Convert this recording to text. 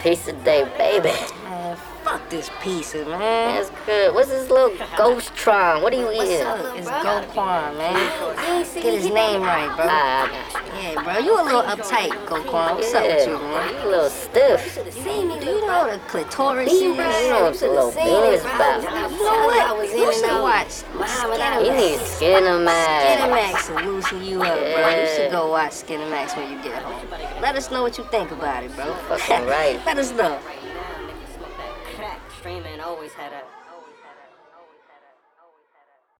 Pizza Day, baby. Man, fuck this pizza, man. That's good. What's this little Ghost Tron? What are you What's eating? up? It's Goquan, man. Get his name right, bro. I got you. Yeah, bro, you a little uptight, Goquan. What's up with you, man? You a little stiff. Do you know what a clitoris is? You know what the little bean is about. You know what? You should watch You need Skinamax. Skinamax will loosen you up, bro. You should go watch Skinamax when you get home. Let us know what you think about it, bro. Fucking right. Let us know. Crack streaming always had a